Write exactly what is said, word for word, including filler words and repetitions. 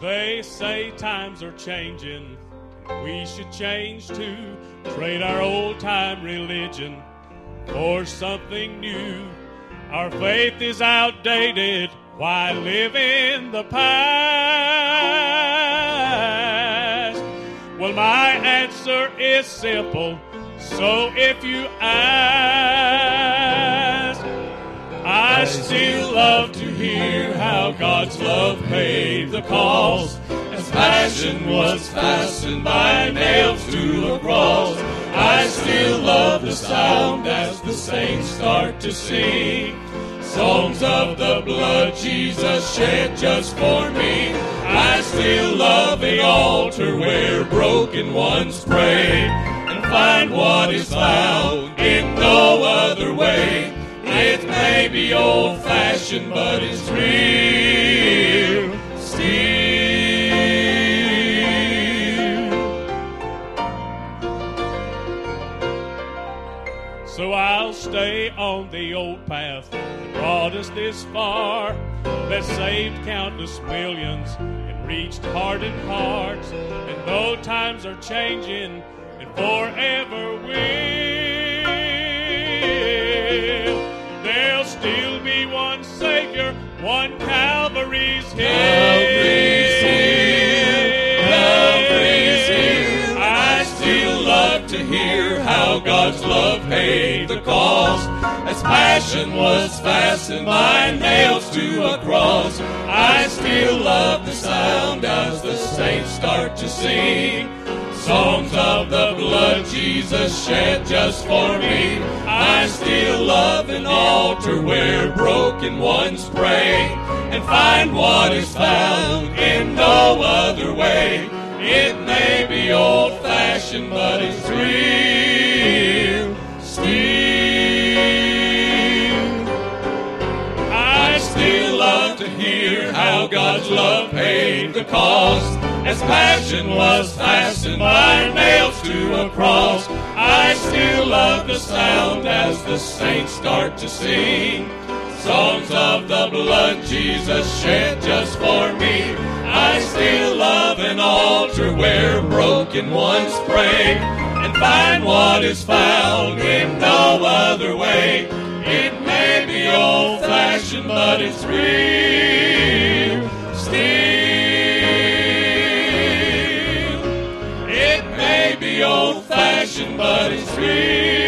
They say times are changing, we should change too. Trade our old-time religion for something new. Our faith is outdated, why live in the past? Well, my answer is simple, so if you ask, I still love to hear how God's love paid the cost, as passion was fastened by nails to a cross. I still love the sound as the saints start to sing songs of the blood Jesus shed just for me. I still love the altar where broken ones pray and find what is found in no other way. It may be old-fashioned, but it's real still. So I'll stay on the old path that brought us this far, that saved countless millions and reached hardened hearts. And though times are changing and forever will, there'll still be one Savior, one Calvary's Hill. Calvary's Hill, Calvary's Hill. I still love to hear how God's love paid the cost, as passion was fastened by nails to a cross. I still love the sound as the saints start to sing songs of the blood Jesus shed just for me. I still love an altar where broken ones pray and find what is found in no other way. It may be old-fashioned, but it's real still. I still love to hear how God's love paid the cost, as passion was fastened by nails to a cross. I still love the sound as the saints start to sing songs of the blood Jesus shed just for me. I still love an altar where broken ones pray and find what is found in no other way. It may be old-fashioned, but it's real still. It may be old-fashioned, but it's real.